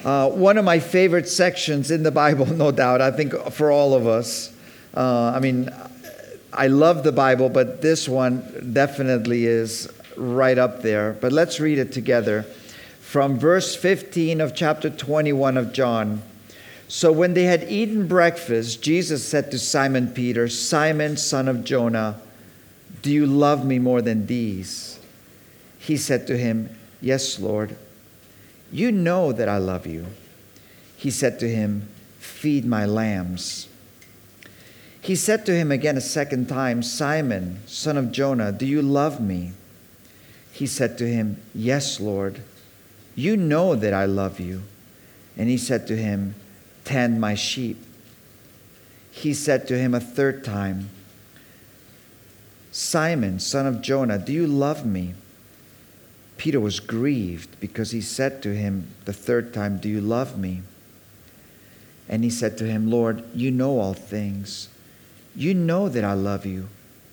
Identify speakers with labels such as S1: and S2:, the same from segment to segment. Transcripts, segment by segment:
S1: One of my favorite sections in the Bible, no doubt, I think for all of us. I love the Bible, but this one definitely is right up there. But let's read it together from verse 15 of chapter 21 of John. So when they had eaten breakfast, Jesus said to Simon Peter, "Simon, son of Jonah, do you love me more than these?" He said to him, "Yes, Lord. You know that I love you." He said to him, "Feed my lambs." He said to him again a second time, "Simon, son of Jonah, do you love me?" He said to him, "Yes, Lord. You know that I love you." And he said to him, "Tend my sheep." He said to him a third time, "Simon, son of Jonah, do you love me?" Peter was grieved because he said to him the third time, "Do you love me?" And he said to him, "Lord, you know all things. You know that I love you."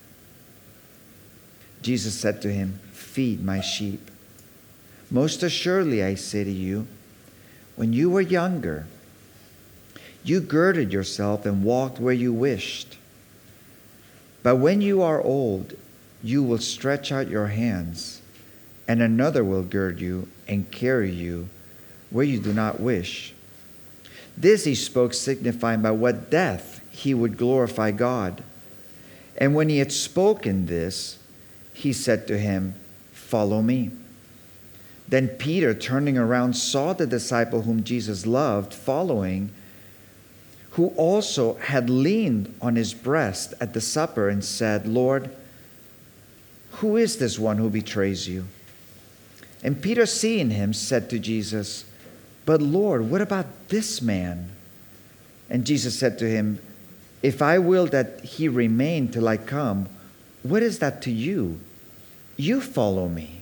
S1: Jesus said to him, "Feed my sheep. Most assuredly, I say to you, when you were younger, you girded yourself and walked where you wished. But when you are old, you will stretch out your hands, and another will gird you and carry you where you do not wish." This he spoke, signifying by what death he would glorify God. And when he had spoken this, he said to him, "Follow me." Then Peter, turning around, saw the disciple whom Jesus loved following, who also had leaned on his breast at the supper, and said, "Lord, who is this one who betrays you?" And Peter, seeing him, said to Jesus, "But Lord, what about this man?" And Jesus said to him, "If I will that he remain till I come, what is that to you? You follow me."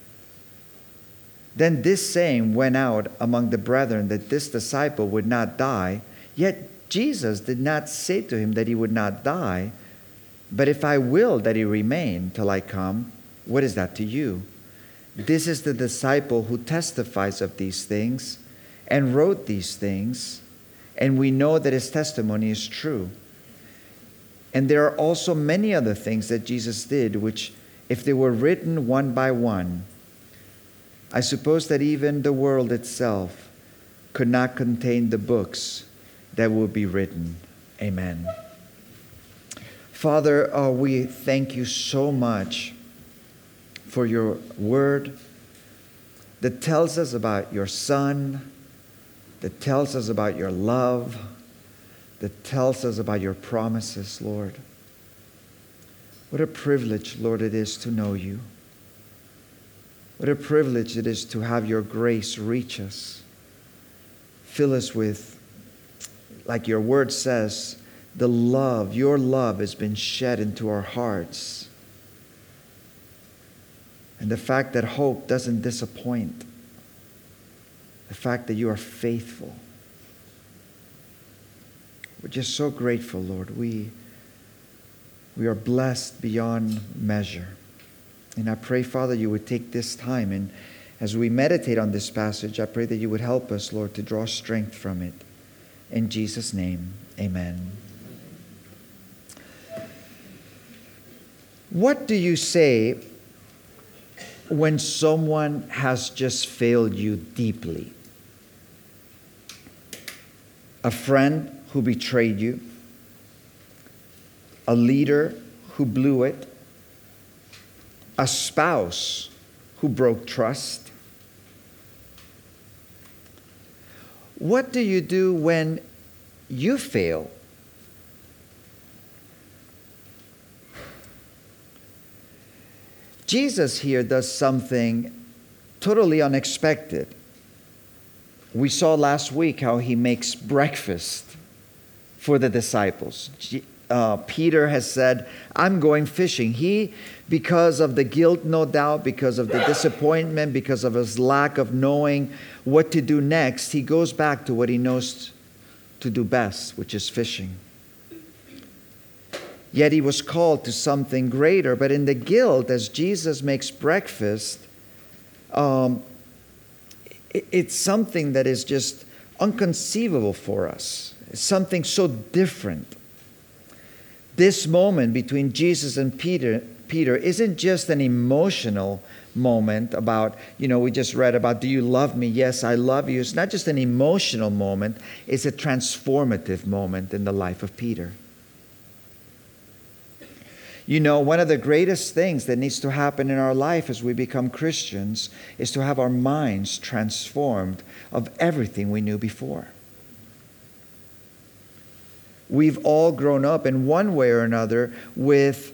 S1: Then this saying went out among the brethren, that this disciple would not die. Yet Jesus did not say to him that he would not die, but "If I will that he remain till I come, what is that to you?" This is the disciple who testifies of these things and wrote these things, and we know that his testimony is true. And there are also many other things that Jesus did, which, if they were written one by one, I suppose that even the world itself could not contain the books that will be written. Amen. Father, we thank you so much for your word that tells us about your Son, that tells us about your love, that tells us about your promises, Lord. What a privilege, Lord, it is to know you. What a privilege it is to have your grace reach us. Fill us with, like your word says, the love. Your love has been shed into our hearts. And the fact that hope doesn't disappoint. The fact that you are faithful. We're just so grateful, Lord. We are blessed beyond measure. And I pray, Father, you would take this time, and as we meditate on this passage, I pray that you would help us, Lord, to draw strength from it. In Jesus' name, amen. What do you say when someone has just failed you deeply? A friend who betrayed you, a leader who blew it, a spouse who broke trust. What do you do when you fail? Jesus here does something totally unexpected. We saw last week how he makes breakfast for the disciples. Peter has said, "I'm going fishing." He, because of the guilt, no doubt, because of the disappointment, because of his lack of knowing what to do next, he goes back to what he knows to do best, which is fishing. Yet he was called to something greater. But in the guilt, as Jesus makes breakfast, it's something that is just unconceivable for us. It's something so different. This moment between Jesus and Peter isn't just an emotional moment about, we just read about, do you love me? Yes, I love you. It's not just an emotional moment. It's a transformative moment in the life of Peter. One of the greatest things that needs to happen in our life as we become Christians is to have our minds transformed of everything we knew before. We've all grown up in one way or another with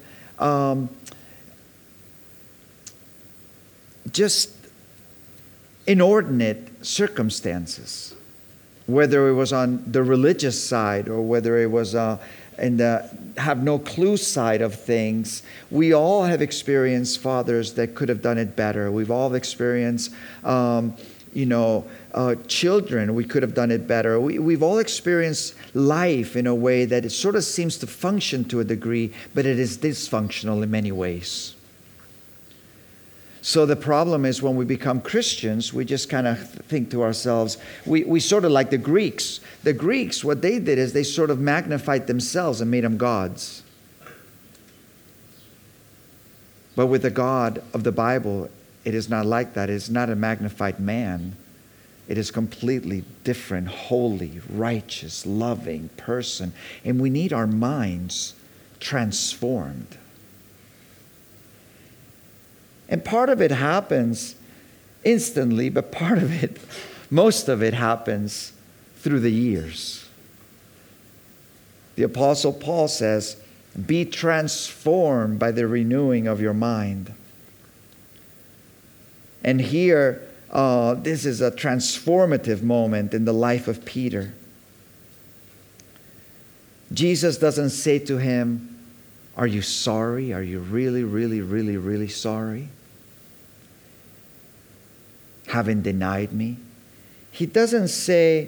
S1: just inordinate circumstances, whether it was on the religious side or whether it was in the have no clue side of things. We all have experienced fathers that could have done it better. We've all experienced children, we could have done it better. We've all experienced life in a way that it sort of seems to function to a degree, but it is dysfunctional in many ways. So the problem is when we become Christians, we just kind of think to ourselves, we sort of like the Greeks. The Greeks, what they did is they sort of magnified themselves and made them gods. But with the God of the Bible, it is not like that. It is not a magnified man. It is completely different, holy, righteous, loving person. And we need our minds transformed. And part of it happens instantly, but most of it happens through the years. The Apostle Paul says, be transformed by the renewing of your mind. And here, this is a transformative moment in the life of Peter. Jesus doesn't say to him, are you sorry? Are you really, really, really, really sorry? Having denied me? He doesn't say,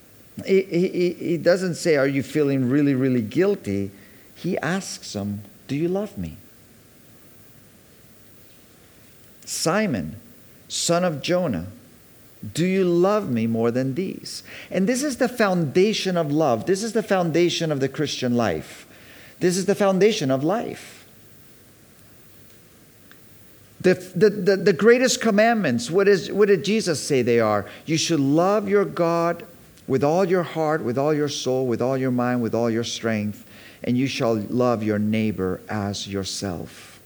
S1: are you feeling really, really guilty? He asks him, do you love me? Simon, son of Jonah, do you love me more than these? And this is the foundation of love. This is the foundation of the Christian life. This is the foundation of life. The greatest commandments, what did Jesus say they are? You should love your God with all your heart, with all your soul, with all your mind, with all your strength, and you shall love your neighbor as yourself.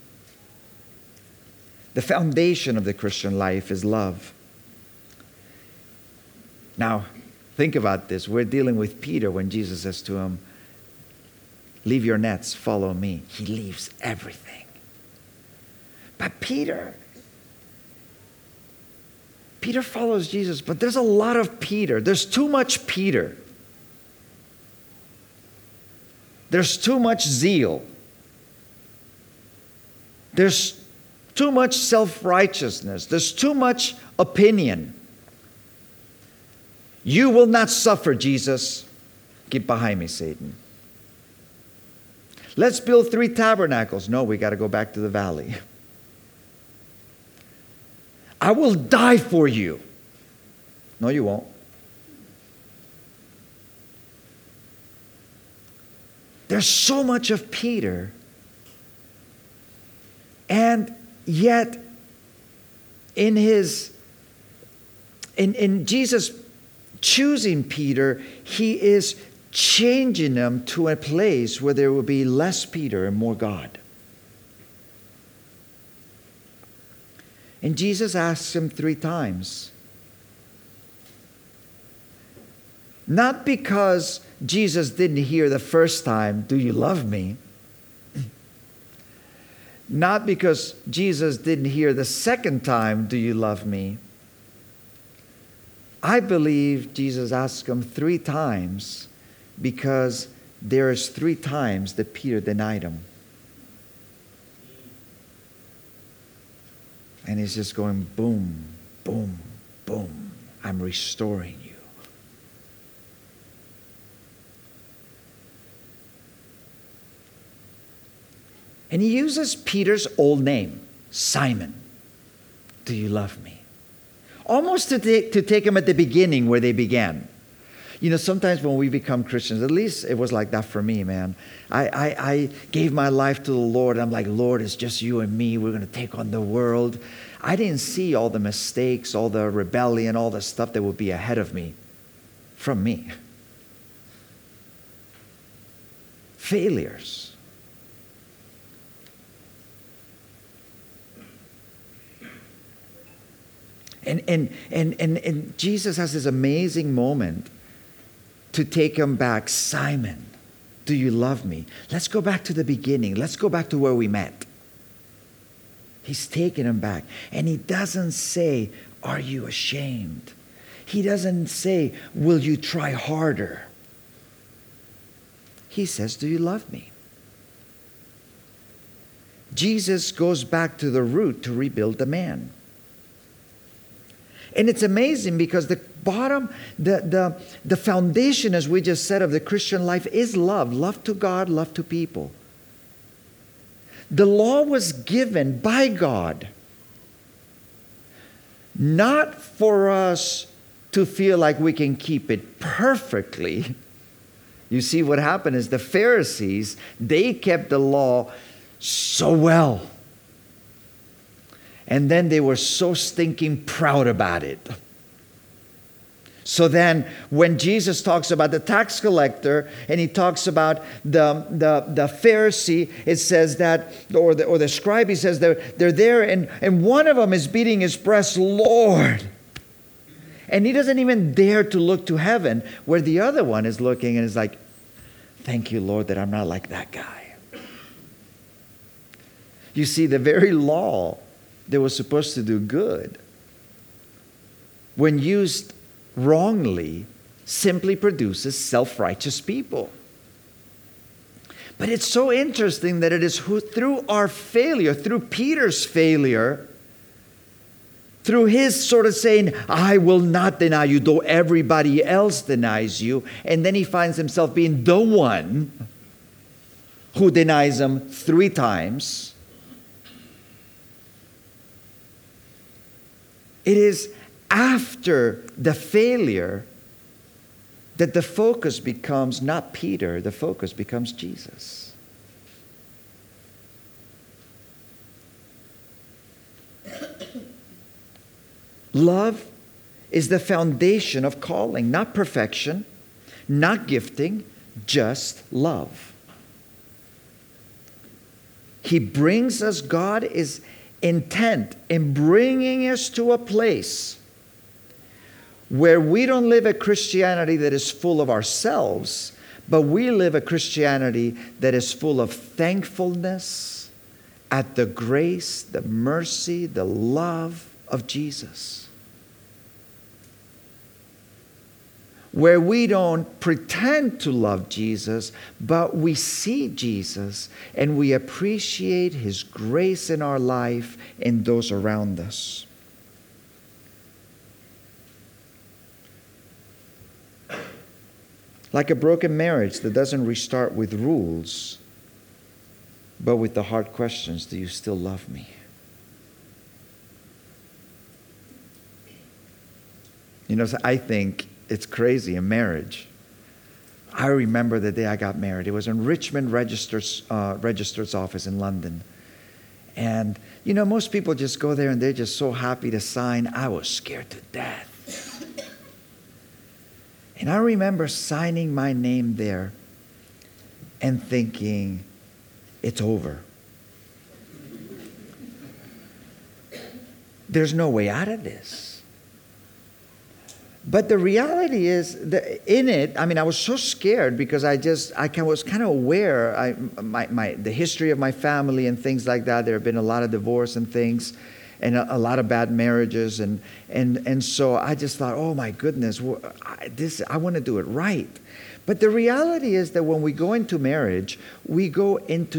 S1: The foundation of the Christian life is love. Now, think about this. We're dealing with Peter when Jesus says to him, leave your nets, follow me. He leaves everything. But Peter follows Jesus, but there's a lot of Peter. There's too much Peter. There's too much zeal. There's too much self-righteousness. There's too much opinion. You will not suffer, Jesus. Get behind me, Satan. Let's build 3 tabernacles. No, we got to go back to the valley. I will die for you. No, you won't. There's so much of Peter. And yet, in Jesus choosing Peter, he is changing them to a place where there will be less Peter and more God. And Jesus asks him 3 times. Not because Jesus didn't hear the first time, do you love me? Not because Jesus didn't hear the second time, do you love me? I believe Jesus asked him 3 times because there's 3 times that Peter denied him. And he's just going boom, boom, boom. I'm restoring you. And he uses Peter's old name, Simon. Do you love me? almost to take them at the beginning where they began. Sometimes when we become Christians, at least it was like that for me, man. I gave my life to the Lord. And I'm like, Lord, it's just you and me. We're going to take on the world. I didn't see all the mistakes, all the rebellion, all the stuff that would be ahead of me from me. Failures. And Jesus has this amazing moment to take him back. Simon, do you love me? Let's go back to the beginning. Let's go back to where we met. He's taking him back. And he doesn't say, are you ashamed? He doesn't say, will you try harder? He says, do you love me? Jesus goes back to the root to rebuild the man. And it's amazing because the foundation, as we just said, of the Christian life is love. Love to God, love to people. The law was given by God, not for us to feel like we can keep it perfectly. You see, what happened is the Pharisees, they kept the law so well. And then they were so stinking proud about it. So then when Jesus talks about the tax collector and he talks about the Pharisee, it says that, or the scribe, he says they're there and one of them is beating his breast, Lord. And he doesn't even dare to look to heaven, where the other one is looking and is like, thank you, Lord, that I'm not like that guy. You see, the very law that was supposed to do good, when used wrongly, simply produces self-righteous people. But it's so interesting that it is through our failure, through Peter's failure, through his sort of saying, I will not deny you, though everybody else denies you. And then he finds himself being the one who denies him 3 times. It is after the failure that the focus becomes not Peter, the focus becomes Jesus. Love is the foundation of calling, not perfection, not gifting, just love. He brings us, God is intent in bringing us to a place where we don't live a Christianity that is full of ourselves, but we live a Christianity that is full of thankfulness at the grace, the mercy, the love of Jesus. Where we don't pretend to love Jesus, but we see Jesus and we appreciate His grace in our life and those around us. Like a broken marriage that doesn't restart with rules, but with the hard questions, do you still love me? You know, I think it's crazy in marriage. I remember the day I got married. It was in Richmond Registrar's office in London. And, you know, most people just go there and they're just so happy to sign. I was scared to death. And I remember signing my name there and thinking, it's over. There's no way out of this. But the reality is that in it, I mean, I was so scared because I was kind of aware the history of my family and things like that. There have been a lot of divorce and things, and a lot of bad marriages, and so I just thought, oh my goodness, I want to do it right. But the reality is that when we go into marriage, we go into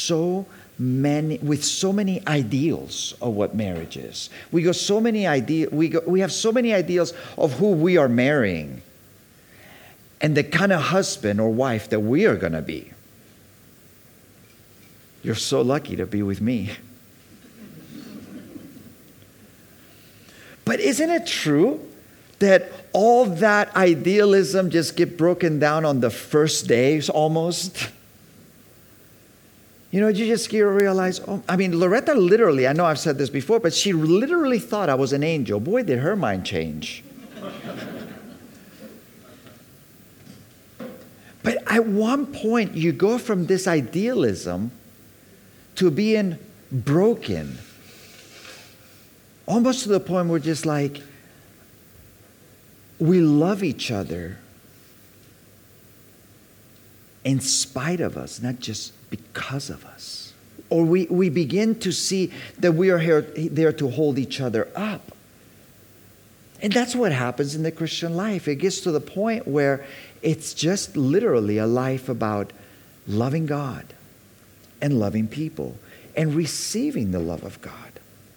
S1: with so many ideals of what marriage is. We have so many ideals of who we are marrying and the kind of husband or wife that we are going to be. You're so lucky to be with me. But isn't it true that all that idealism just get broken down on the first days almost? You just realize, Loretta literally, I know I've said this before, but she literally thought I was an angel. Boy, did her mind change. But at one point, you go from this idealism to being broken. Almost to the point where just like, we love each other in spite of us, not just because of us. Or we begin to see that we are there to hold each other up. And that's what happens in the Christian life. It gets to the point where it's just literally a life about loving God and loving people and receiving the love of God.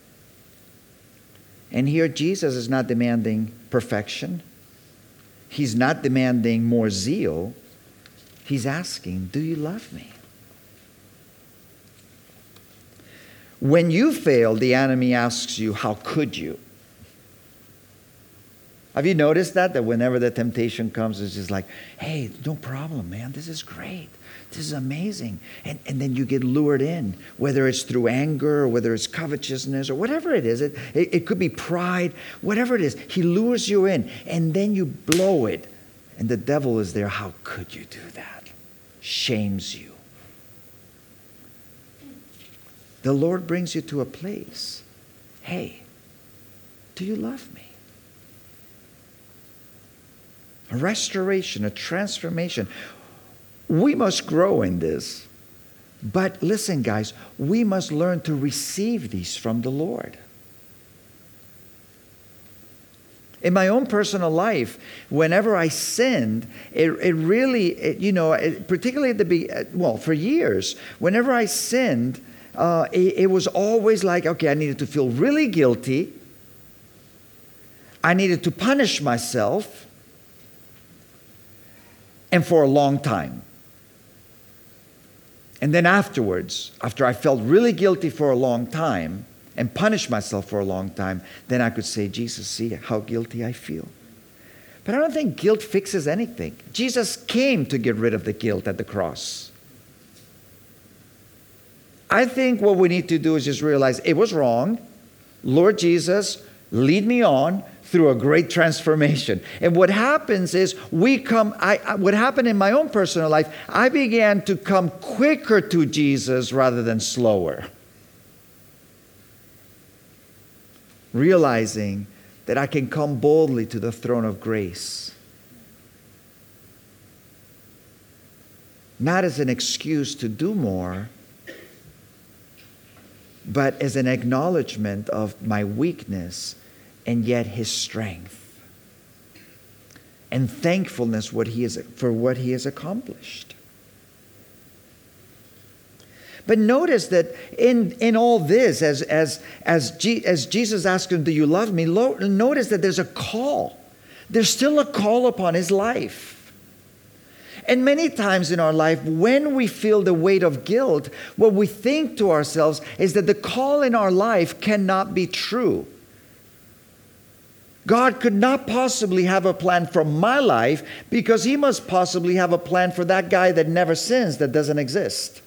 S1: And here Jesus is not demanding perfection. He's not demanding more zeal. He's asking, do you love me? When you fail, the enemy asks you, how could you? Have you noticed that whenever the temptation comes, it's just like, hey, no problem, man. This is great. This is amazing. And then you get lured in, whether it's through anger or whether it's covetousness or whatever it is. It could be pride, whatever it is. He lures you in, and then you blow it. And the devil is there. How could you do that? Shames you. The Lord brings you to a place. Hey, do you love me? A restoration, a transformation. We must grow in this. But listen, guys, we must learn to receive these from the Lord. In my own personal life, whenever I sinned, it really, particularly for years, whenever I sinned, it was always like, okay, I needed to feel really guilty. I needed to punish myself. And for a long time. And then afterwards, after I felt really guilty for a long time and punished myself for a long time, then I could say, Jesus, see how guilty I feel. But I don't think guilt fixes anything. Jesus came to get rid of the guilt at the cross. I think what we need to do is just realize it was wrong. Lord Jesus, lead me on through a great transformation. And what happens is what happened in my own personal life, I began to come quicker to Jesus rather than slower. Realizing that I can come boldly to the throne of grace. Not as an excuse to do more, but as an acknowledgement of my weakness and yet His strength. And thankfulness for what He has accomplished. But notice that in all this, as Jesus asked him, do you love me? Notice that there's a call. There's still a call upon his life. And many times in our life, when we feel the weight of guilt, what we think to ourselves is that the call in our life cannot be true. God could not possibly have a plan for my life because He must possibly have a plan for that guy that never sins, that doesn't exist.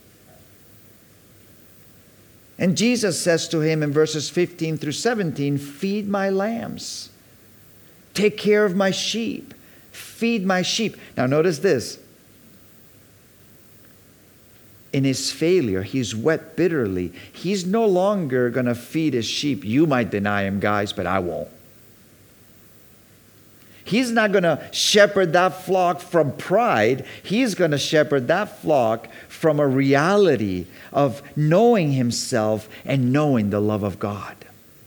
S1: And Jesus says to him in verses 15 through 17, feed my lambs. Take care of my sheep. Feed my sheep. Now notice this. In his failure, he's wept bitterly. He's no longer going to feed his sheep. You might deny him, guys, but I won't. He's not going to shepherd that flock from pride. He's going to shepherd that flock from a reality of knowing himself and knowing the love of God.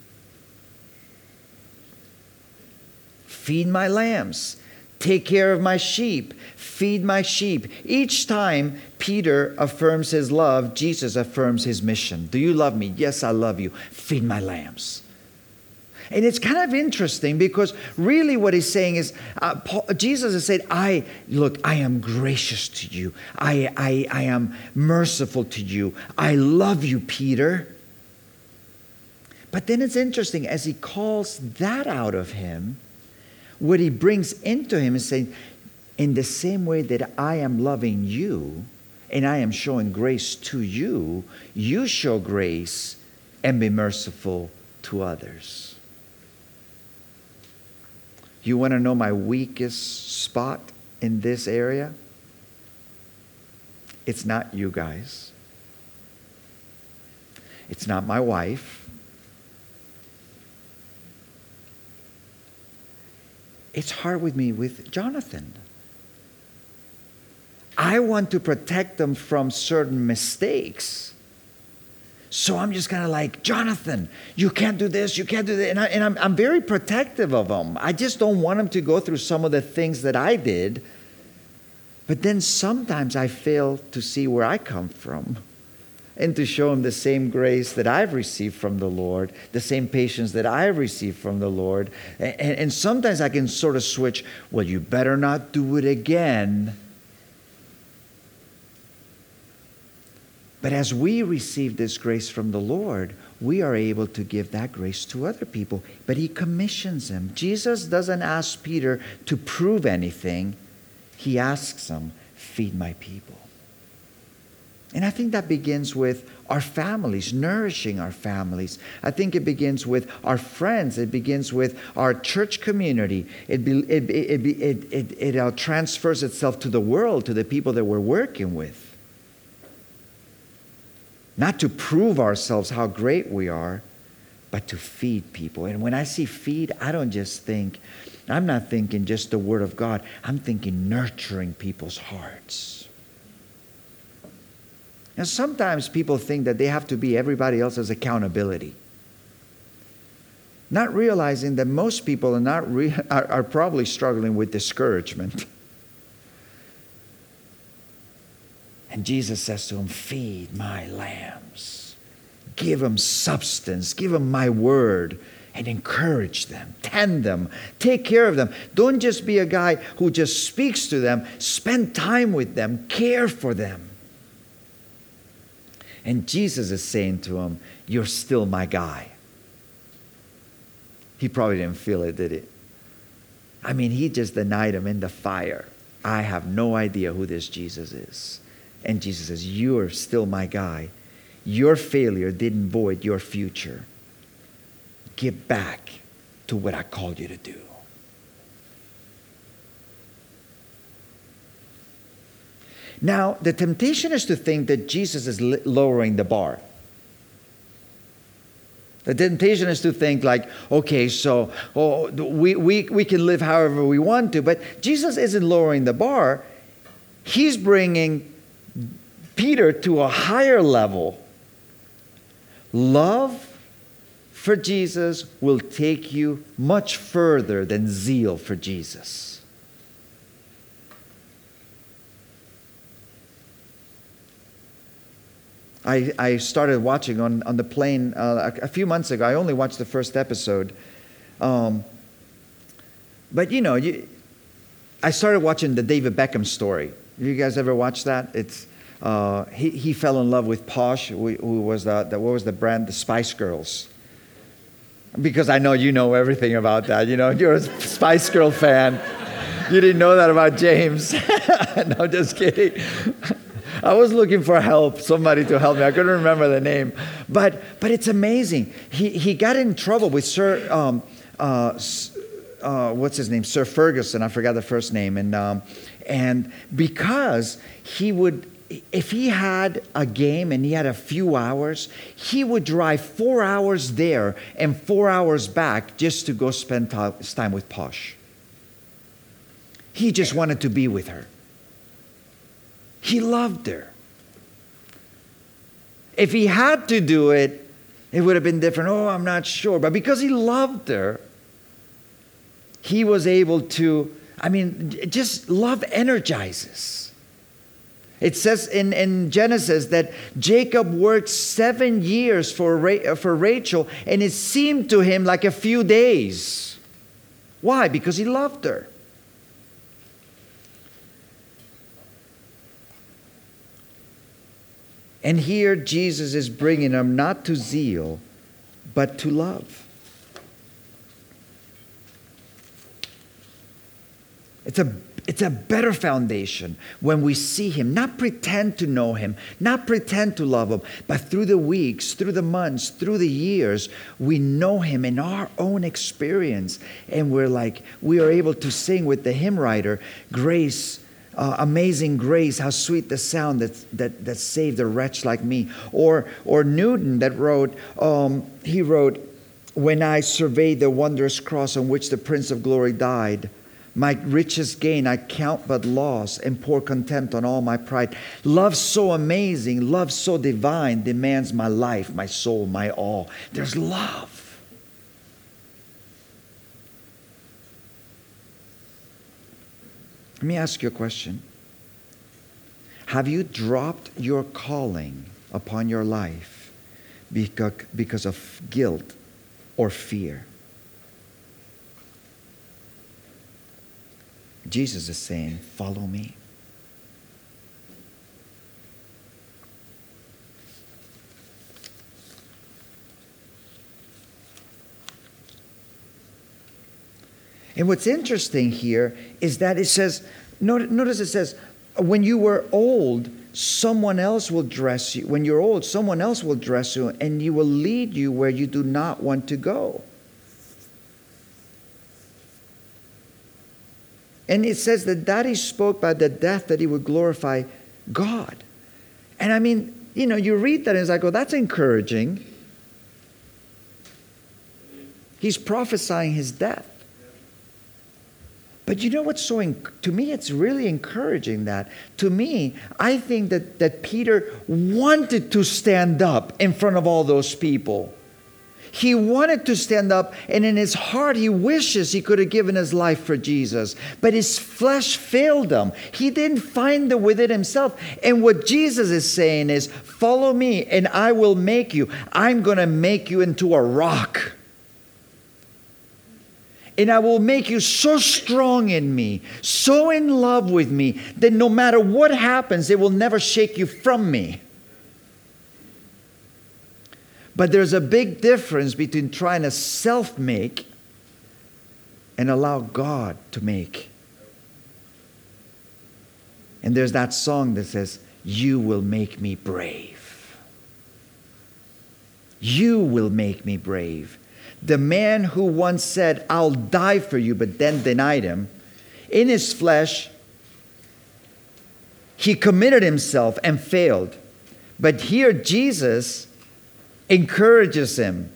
S1: Feed my lambs. Take care of my sheep. Feed my sheep. Each time Peter affirms his love, Jesus affirms his mission. Do you love me? Yes, I love you. Feed my lambs. And it's kind of interesting because really what he's saying is, Jesus has said, I am gracious to you. I am merciful to you. I love you, Peter. But then it's interesting, as he calls that out of him, what he brings into him is saying, in the same way that I am loving you and I am showing grace to you, you show grace and be merciful to others. You want to know my weakest spot in this area? It's not you guys. It's not my wife. It's hard with me with Jonathan. I want to protect them from certain mistakes. So I'm just kind of like, Jonathan, you can't do this, you can't do that. And I'm very protective of him. I just don't want him to go through some of the things that I did. But then sometimes I fail to see where I come from and to show him the same grace that I've received from the Lord, the same patience that I've received from the Lord. And sometimes I can sort of switch, well, you better not do it again. But as we receive this grace from the Lord, we are able to give that grace to other people. But he commissions him. Jesus doesn't ask Peter to prove anything. He asks him, feed my people. And I think that begins with our families, nourishing our families. I think it begins with our friends. It begins with our church community. It transfers itself to the world, to the people that we're working with. Not to prove ourselves how great we are, but to feed people. And when I see feed, I'm not thinking just the Word of God. I'm thinking nurturing people's hearts. Now, sometimes people think that they have to be everybody else's accountability. Not realizing that most people are probably struggling with discouragement. And Jesus says to him, feed my lambs. Give them substance. Give them my word. And encourage them. Tend them. Take care of them. Don't just be a guy who just speaks to them. Spend time with them. Care for them. And Jesus is saying to him, you're still my guy. He probably didn't feel it, did he? I mean, he just denied him in the fire. I have no idea who this Jesus is. And Jesus says, you're still my guy. Your failure didn't void your future. Get back to what I called you to do. Now, the temptation is to think that Jesus is lowering the bar. The temptation is to think like, okay, so we can live however we want to. But Jesus isn't lowering the bar. He's bringing Peter to a higher level. Love for Jesus will take you much further than zeal for Jesus. I started watching on the plane a few months ago. I only watched the first episode. But you know, I started watching the David Beckham story. You guys ever watch that? It's he fell in love with Posh, who was what was the brand? The Spice Girls. Because I know you know everything about that. You know, you're a Spice Girl fan. You didn't know that about James. No, just kidding. I was looking for help, somebody to help me. I couldn't remember the name. But it's amazing. He got in trouble with Sir, what's his name? Sir Ferguson. I forgot the first name. And because he would, if he had a game and he had a few hours, he would drive 4 hours there and 4 hours back just to go spend time with Posh. He just wanted to be with her. He loved her. If he had to do it, it would have been different. Oh, I'm not sure. But because he loved her, he was able to, just love energizes. It says in Genesis that Jacob worked 7 years for Rachel, and it seemed to him like a few days. Why? Because he loved her. And here Jesus is bringing them not to zeal, but to love. It's a better foundation when we see Him, not pretend to know Him, not pretend to love Him, but through the weeks, through the months, through the years, we know Him in our own experience. And we are able to sing with the hymn writer, Grace, amazing grace, how sweet the sound that saved a wretch like me. Or Newton that wrote, he wrote, when I survey the wondrous cross on which the Prince of Glory died, my richest gain I count but loss and pour contempt on all my pride. Love so amazing, love so divine demands my life, my soul, my all. There's love. Let me ask you a question. Have you dropped your calling upon your life because of guilt or fear? Jesus is saying, follow me. And what's interesting here is that it says, notice it says, when you were old, someone else will dress you. When you're old, someone else will dress you and he will lead you where you do not want to go. And it says that He spoke by the death that He would glorify God. And I mean, you read that and it's like, oh, that's encouraging. He's prophesying His death. But you know what's to me, it's really encouraging that. To me, I think that Peter wanted to stand up in front of all those people. He wanted to stand up, and in his heart, he wishes he could have given his life for Jesus. But his flesh failed him. He didn't find it within himself. And what Jesus is saying is, follow me, and I will make you. I'm going to make you into a rock. And I will make you so strong in me, so in love with me, that no matter what happens, it will never shake you from me. But there's a big difference between trying to self-make and allow God to make. And there's that song that says, you will make me brave. You will make me brave. The man who once said, I'll die for you, but then denied Him, in his flesh, he committed himself and failed. But here Jesus encourages him.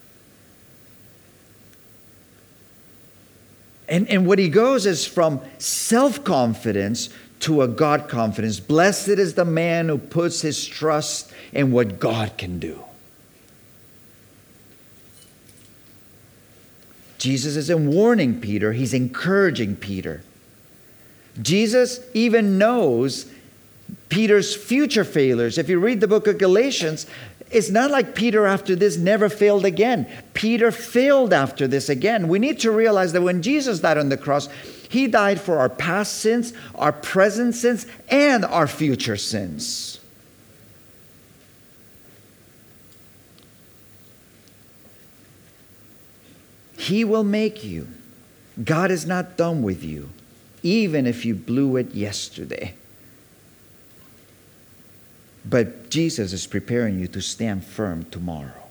S1: And what he goes is from self-confidence to a God confidence. Blessed is the man who puts his trust in what God can do. Jesus isn't warning Peter, He's encouraging Peter. Jesus even knows Peter's future failures. If you read the book of Galatians, it's not like Peter after this never failed again. Peter failed after this again. We need to realize that when Jesus died on the cross, He died for our past sins, our present sins, and our future sins. He will make you. God is not done with you, even if you blew it yesterday. But Jesus is preparing you to stand firm tomorrow.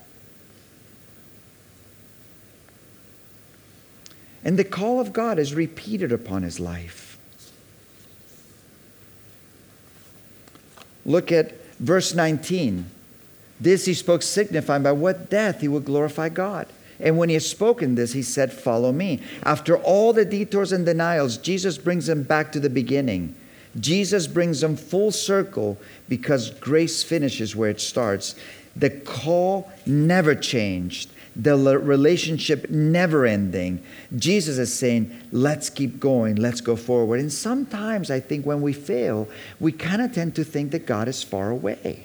S1: And the call of God is repeated upon his life. Look at verse 19. This he spoke, signifying by what death he would glorify God. And when he has spoken this, he said, follow me. After all the detours and denials, Jesus brings them back to the beginning. Jesus brings them full circle because grace finishes where it starts. The call never changed. The relationship never ending. Jesus is saying, let's keep going. Let's go forward. And sometimes I think when we fail, we kind of tend to think that God is far away.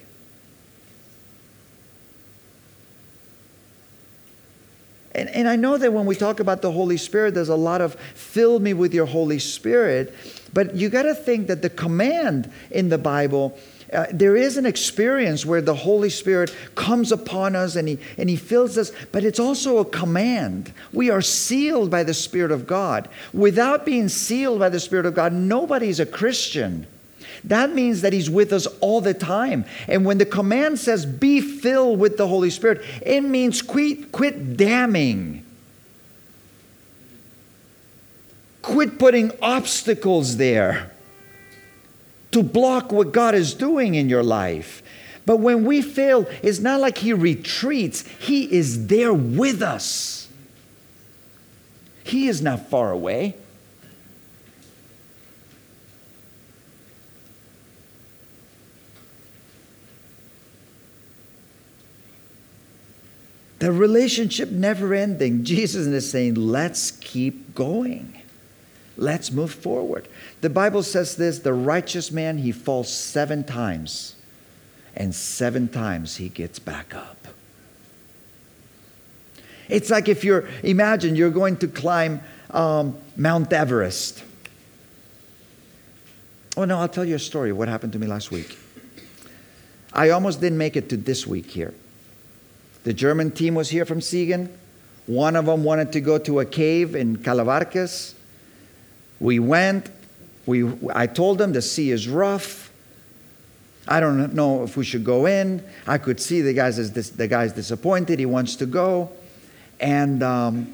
S1: And I know that when we talk about the Holy Spirit, there's a lot of fill me with your Holy Spirit. But you got to think that the command in the Bible There is an experience where the Holy Spirit comes upon us and He fills us, but it's also a command. We are sealed by the Spirit of God. Without being sealed by the Spirit of God, nobody's a Christian. That means that He's with us all the time. And when the command says, be filled with the Holy Spirit, it means quit damning. Quit putting obstacles there to block what God is doing in your life. But when we fail, it's not like He retreats. He is there with us. He is not far away. The relationship never ending. Jesus is saying, let's keep going. Let's move forward. The Bible says this, the righteous man, he falls 7 times. And 7 times he gets back up. It's like if imagine you're going to climb Mount Everest. Oh no, I'll tell you a story of what happened to me last week. I almost didn't make it to this week here. The German team was here from Siegen. One of them wanted to go to a cave in Calabarcas. We went. I told them the sea is rough. I don't know if we should go in. I could see the guy's disappointed. He wants to go, and then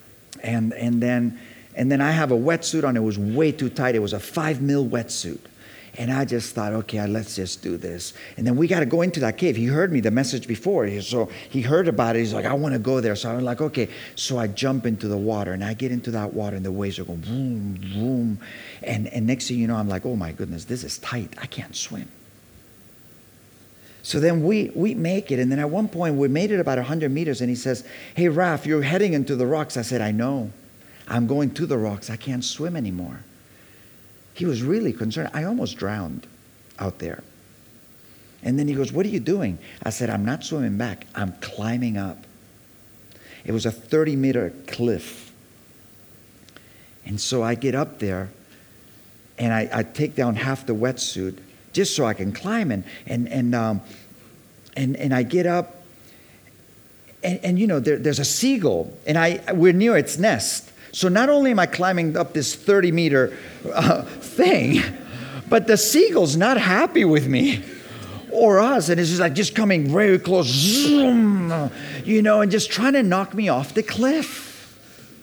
S1: I have a wetsuit on. It was way too tight. It was a 5 mil wetsuit. And I just thought, okay, let's just do this. And then we got to go into that cave. He heard me the message before. So he heard about it. He's like, I want to go there. So I was like, okay. So I jump into the water. And I get into that water. And the waves are going boom, boom. And next thing you know, I'm like, oh, my goodness, this is tight. I can't swim. So then we make it. And then at one point, we made it about 100 meters. And he says, hey, Raph, you're heading into the rocks. I said, I know. I'm going to the rocks. I can't swim anymore. He was really concerned. I almost drowned out there. And then he goes, what are you doing? I said, I'm not swimming back. I'm climbing up. It was a 30-meter cliff. And so I get up there, and I take down half the wetsuit just so I can climb. And I get up, and you know, there's a seagull, and we're near its nest. So not only am I climbing up this 30-meter thing, but the seagull's not happy with me or us. And it's just coming very close, zoom, you know, and just trying to knock me off the cliff.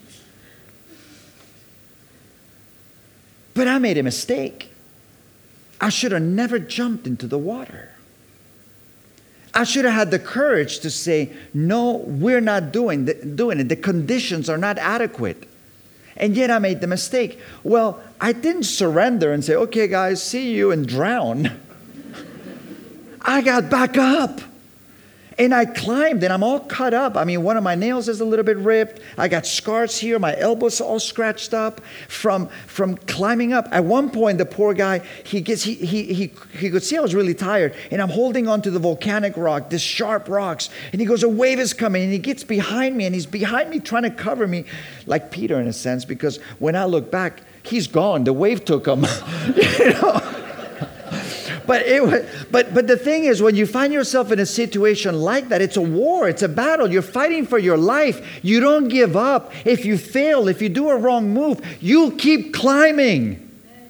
S1: But I made a mistake. I should have never jumped into the water. I should have had the courage to say, no, we're not doing it. The conditions are not adequate. And yet I made the mistake. Well, I didn't surrender and say, okay, guys, see you, and drown. I got back up. And I climbed, and I'm all cut up. I mean, one of my nails is a little bit ripped. I got scars here. My elbow's all scratched up from climbing up. At one point, the poor guy, he could see I was really tired. And I'm holding onto the volcanic rock, this sharp rocks. And he goes, a wave is coming. And he gets behind me, and he's behind me trying to cover me, like Peter in a sense, because when I look back, he's gone. The wave took him. You know? But the thing is, when you find yourself in a situation like that, it's a war, it's a battle. You're fighting for your life. You don't give up. If you fail, if you do a wrong move, you keep climbing.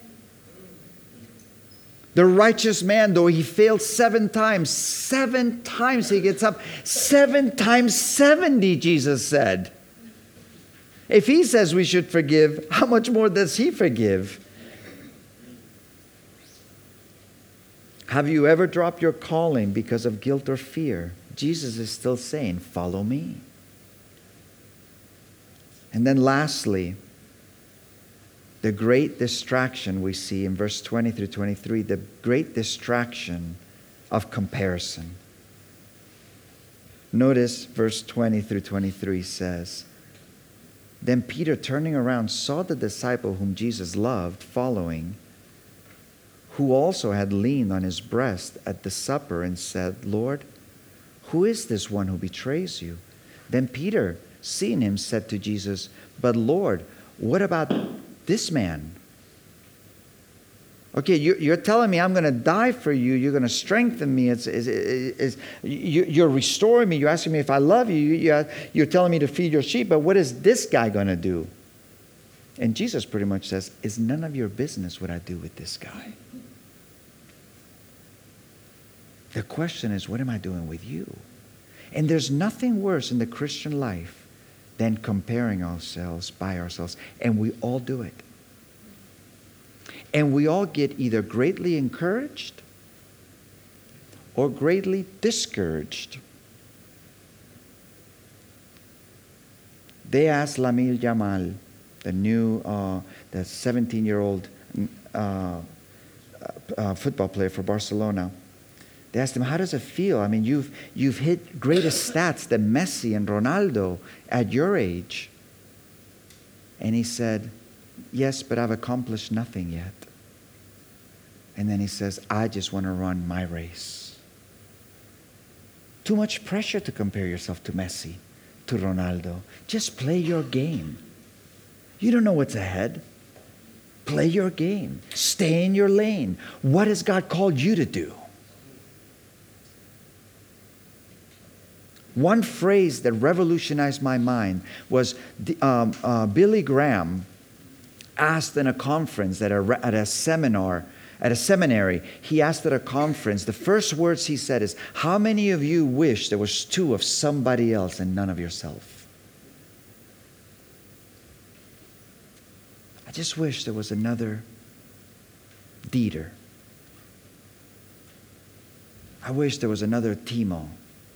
S1: The righteous man, though he failed 7 times he gets up. 7 times 70, Jesus said. If he says we should forgive, how much more does he forgive? Have you ever dropped your calling because of guilt or fear? Jesus is still saying, follow me. And then lastly, the great distraction we see in verse 20 through 23, the great distraction of comparison. Notice verse 20 through 23 says, then Peter, turning around, saw the disciple whom Jesus loved following, who also had leaned on his breast at the supper, and said, Lord, who is this one who betrays you? Then Peter, seeing him, said to Jesus, but Lord, what about this man? Okay, you're telling me I'm going to die for you. You're going to strengthen me. You're restoring me. You're asking me if I love you. You're telling me to feed your sheep. But what is this guy going to do? And Jesus pretty much says, it's none of your business what I do with this guy. The question is, what am I doing with you? And there's nothing worse in the Christian life than comparing ourselves by ourselves. And we all do it. And we all get either greatly encouraged or greatly discouraged. They asked Lamine Yamal, the 17-year-old football player for Barcelona. They asked him, how does it feel? I mean, you've hit greater stats than Messi and Ronaldo at your age. And he said, yes, but I've accomplished nothing yet. And then he says, I just want to run my race. Too much pressure to compare yourself to Messi, to Ronaldo. Just play your game. You don't know what's ahead. Play your game. Stay in your lane. What has God called you to do? One phrase that revolutionized my mind was Billy Graham asked in a conference at a seminary, he asked at a conference, the first words he said is, how many of you wish there was two of somebody else and none of yourself? I just wish there was another Dieter. I wish there was another Timo.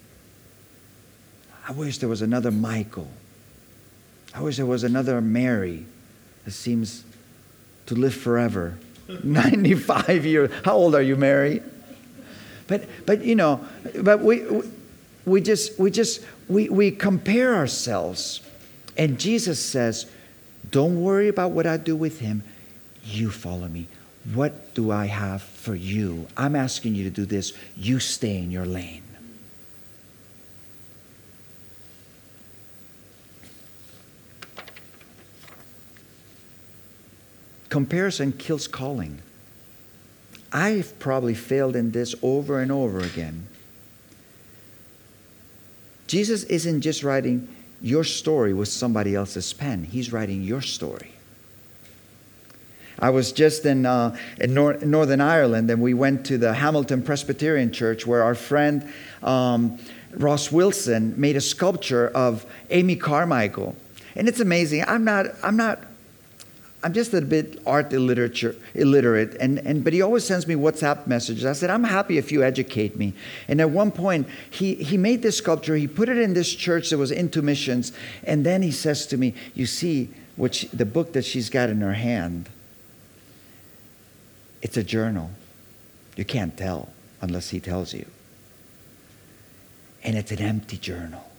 S1: I wish there was another Michael. I wish there was another Mary that seems to live forever. 95 years. How old are you, Mary? But we compare ourselves. And Jesus says, don't worry about what I do with him. You follow me. What do I have for you? I'm asking you to do this. You stay in your lane. Comparison kills calling. I've probably failed in this over and over again. Jesus isn't just writing your story with somebody else's pen. He's writing your story. I was just in Northern Ireland, and we went to the Hamilton Presbyterian Church where our friend Ross Wilson made a sculpture of Amy Carmichael. And it's amazing. I'm just a bit art illiterate, but he always sends me WhatsApp messages. I said, I'm happy if you educate me. And at one point, he made this sculpture. He put it in this church that was into missions. And then he says to me, you see, the book that she's got in her hand, it's a journal. You can't tell unless he tells you. And it's an empty journal.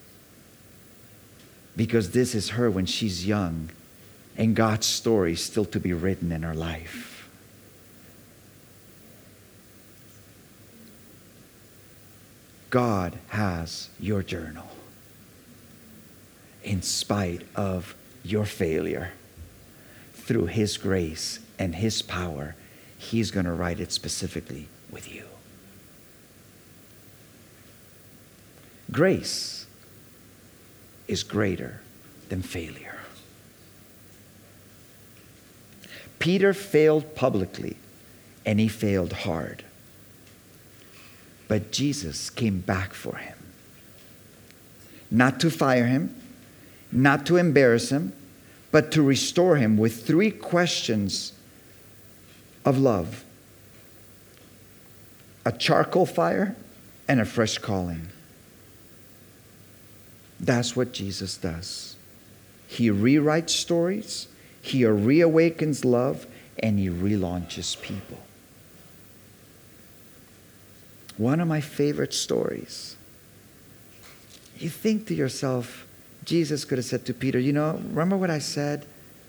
S1: Because this is her when she's young. And God's story is still to be written in her life. God has your journal. In spite of your failure, through his grace and his power, he's going to write it specifically with you. Grace is greater than failure. Peter failed publicly, and he failed hard. But Jesus came back for him. Not to fire him, not to embarrass him, but to restore him with 3 questions of love: a charcoal fire and a fresh calling. That's what Jesus does. He rewrites stories. He reawakens love, and he relaunches people. One of my favorite stories. You think to yourself, Jesus could have said to Peter, remember what I said?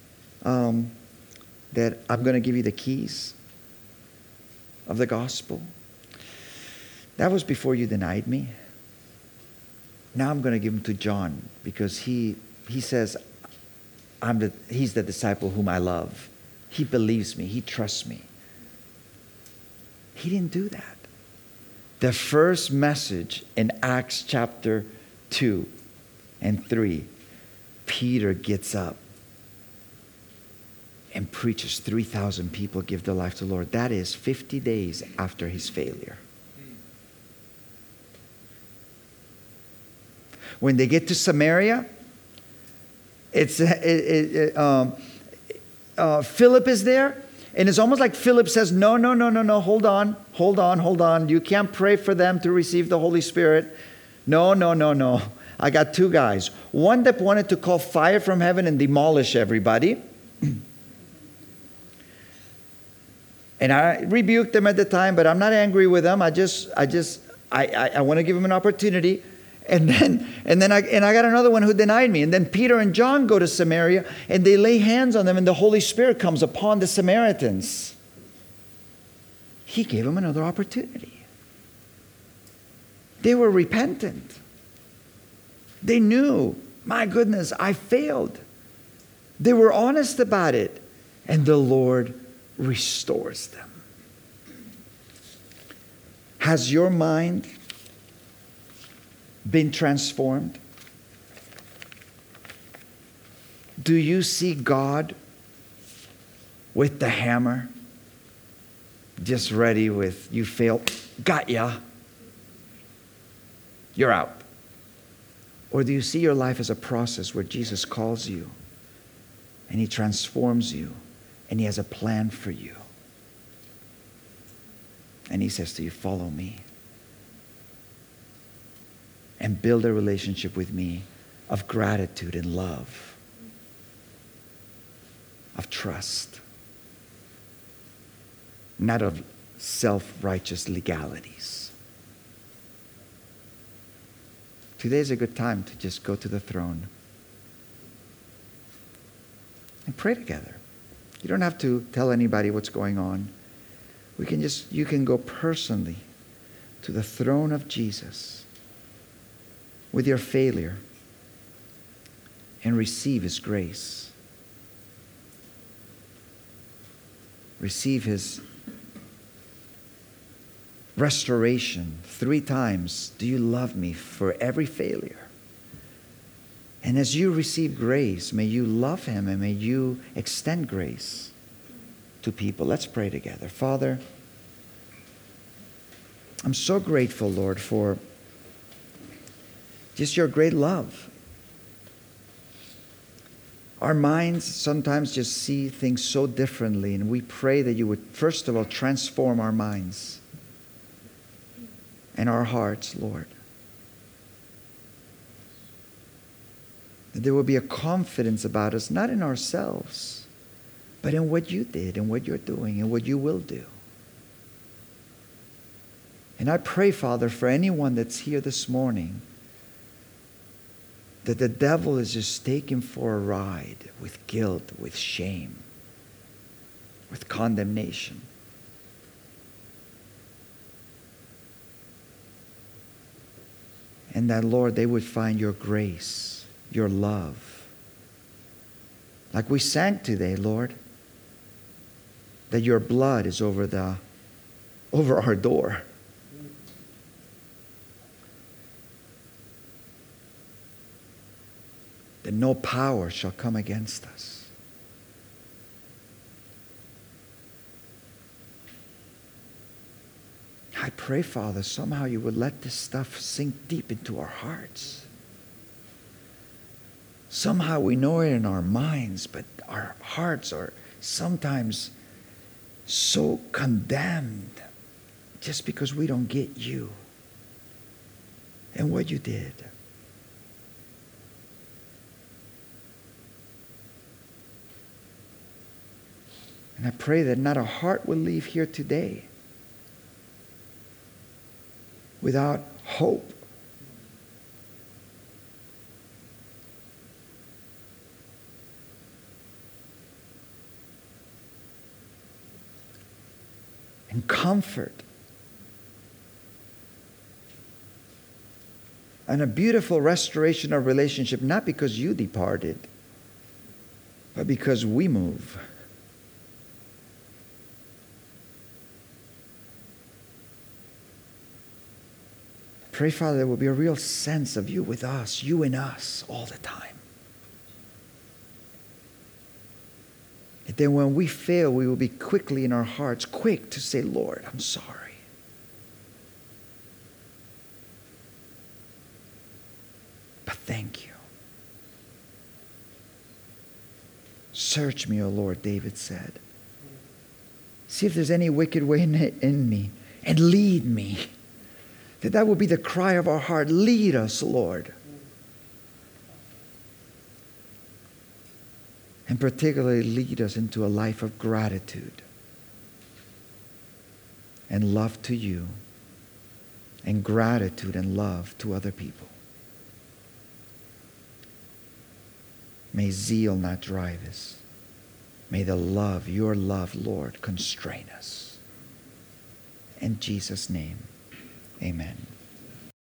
S1: That I'm going to give you the keys of the gospel. That was before you denied me. Now I'm going to give them to John because he says, he's the disciple whom I love. He believes me. He trusts me. He didn't do that. The first message in Acts chapter 2 and 3, Peter gets up and preaches. 3,000 people give their life to the Lord. That is 50 days after his failure. When they get to Samaria, Philip is there. And it's almost like Philip says, no, hold on. You can't pray for them to receive the Holy Spirit. No. I got two guys. One that wanted to call fire from heaven and demolish everybody. And I rebuked them at the time, but I'm not angry with them. I want to give them an opportunity. And then I got another one who denied me. And then Peter and John go to Samaria and they lay hands on them and the Holy Spirit comes upon the Samaritans. He gave them another opportunity. They were repentant. They knew, my goodness, I failed. They were honest about it. And the Lord restores them. Has your mind been transformed? Do you see God with the hammer, just ready with, you failed, got ya, you're out? Or do you see your life as a process where Jesus calls you and he transforms you and he has a plan for you? And he says to you, follow me. And build a relationship with me of gratitude and love, of trust, not of self-righteous legalities. Today is a good time to just go to the throne and pray together. You don't have to tell anybody what's going on. You can go personally to the throne of Jesus with your failure and receive his grace. Receive his restoration. 3 times, do you love me, for every failure? And as you receive grace, may you love him and may you extend grace to people. Let's pray together. Father, I'm so grateful, Lord, for just your great love. Our minds sometimes just see things so differently, and we pray that you would, first of all, transform our minds and our hearts, Lord. That there will be a confidence about us, not in ourselves, but in what you did and what you're doing and what you will do. And I pray, Father, for anyone that's here this morning, that the devil is just taken for a ride with guilt, with shame, with condemnation. And that, Lord, they would find your grace, your love. Like we sang today, Lord, that your blood is over our door. That no power shall come against us. I pray, Father, somehow you would let this stuff sink deep into our hearts. Somehow we know it in our minds, but our hearts are sometimes so condemned just because we don't get you and what you did. And I pray that not a heart will leave here today without hope. And comfort. And a beautiful restoration of relationship, not because you departed, but because we move. Pray, Father, there will be a real sense of you with us, you in us all the time. And then when we fail, we will be quickly in our hearts, quick to say, Lord, I'm sorry. But thank you. Search me, O Lord, David said. See if there's any wicked way in me, and lead me. That will be the cry of our heart. Lead us, Lord. And particularly lead us into a life of gratitude and love to you, and gratitude and love to other people. May zeal not drive us. May the love, your love, Lord, constrain us. In Jesus' name, amen.